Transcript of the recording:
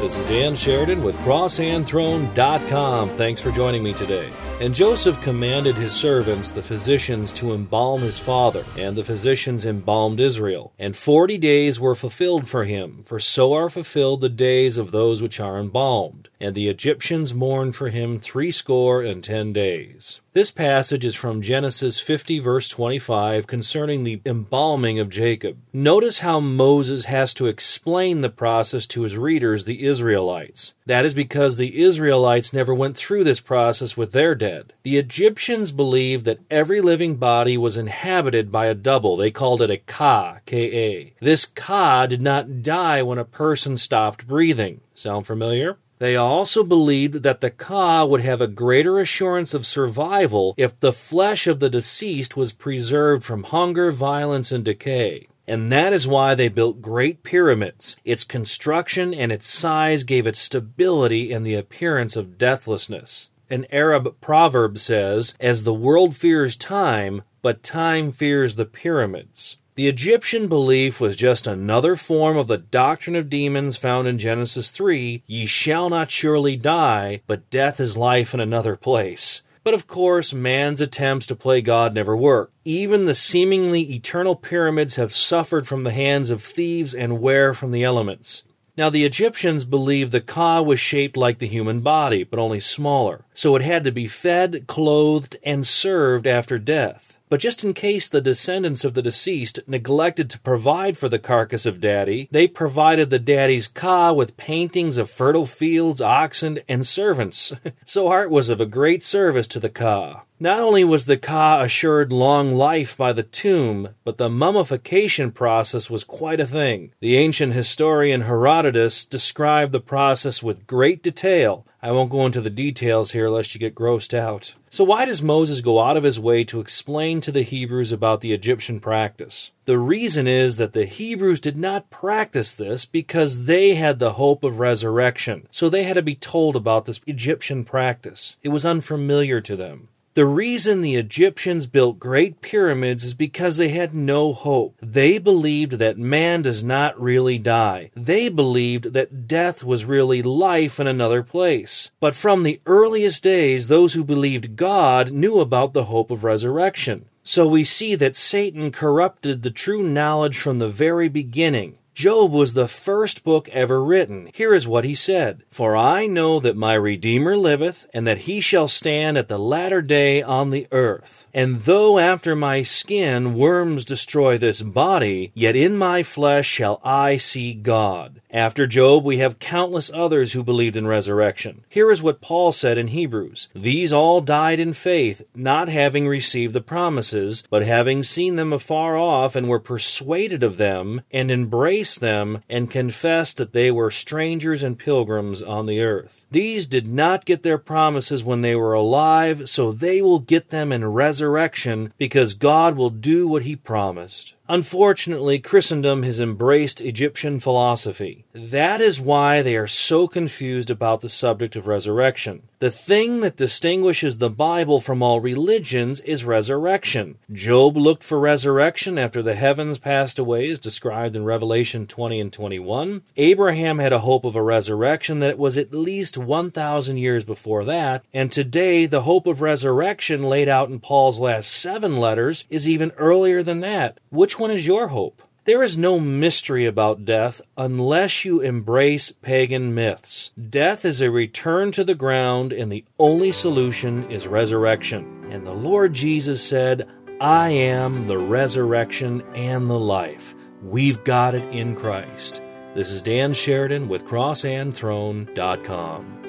This is Dan Sheridan with CrosshandThrone.com. Thanks for joining me today. And Joseph commanded his servants, the physicians, to embalm his father, and the physicians embalmed Israel. And 40 days were fulfilled for him, for so are fulfilled the days of those which are embalmed. And the Egyptians mourned for him 60 days. This passage is from Genesis 50, verse 25, concerning the embalming of Jacob. Notice how Moses has to explain the process to his readers, the Israelites. That is because the Israelites never went through this process with their dead. The Egyptians believed that every living body was inhabited by a double. They called it a Ka, K-A. This Ka did not die when a person stopped breathing. Sound familiar? They also believed that the Ka would have a greater assurance of survival if the flesh of the deceased was preserved from hunger, violence, and decay. And that is why they built great pyramids. Its construction and its size gave it stability and the appearance of deathlessness. An Arab proverb says, "As the world fears time, but time fears the pyramids." The Egyptian belief was just another form of the doctrine of demons found in Genesis 3, "Ye shall not surely die, but death is life in another place." But of course, man's attempts to play God never work. Even the seemingly eternal pyramids have suffered from the hands of thieves and wear from the elements. Now, the Egyptians believed the Ka was shaped like the human body, but only smaller, so it had to be fed, clothed, and served after death. But just in case the descendants of the deceased neglected to provide for the carcass of Daddy, they provided the Daddy's Ka with paintings of fertile fields, oxen, and servants. So art was of a great service to the Ka. Not only was the Ka assured long life by the tomb, but the mummification process was quite a thing. The ancient historian Herodotus described the process with great detail. I won't go into the details here lest you get grossed out. So why does Moses go out of his way to explain to the Hebrews about the Egyptian practice? The reason is that the Hebrews did not practice this because they had the hope of resurrection. So they had to be told about this Egyptian practice. It was unfamiliar to them. The reason the Egyptians built great pyramids is because they had no hope. They believed that man does not really die. They believed that death was really life in another place. But from the earliest days, those who believed God knew about the hope of resurrection. So we see that Satan corrupted the true knowledge from the very beginning. Job was the first book ever written. Here is what he said, "For I know that my Redeemer liveth, and that he shall stand at the latter day on the earth. And though after my skin worms destroy this body, yet in my flesh shall I see God." After Job, we have countless others who believed in resurrection. Here is what Paul said in Hebrews, "These all died in faith, not having received the promises, but having seen them afar off, and were persuaded of them, and embraced them, and confessed that they were strangers and pilgrims on the earth." These did not get their promises when they were alive, so they will get them in resurrection, because God will do what he promised. Unfortunately, Christendom has embraced Egyptian philosophy. That is why they are so confused about the subject of resurrection. The thing that distinguishes the Bible from all religions is resurrection. Job looked for resurrection after the heavens passed away, as described in Revelation 20 and 21. Abraham had a hope of a resurrection that was at least 1,000 years before that, and today the hope of resurrection laid out in Paul's last 7 letters is even earlier than that. Which one is your hope? There is no mystery about death unless you embrace pagan myths. Death is a return to the ground, and the only solution is resurrection. And the Lord Jesus said, "I am the resurrection and the life." We've got it in Christ. This is Dan Sheridan with CrosshandThrone.com.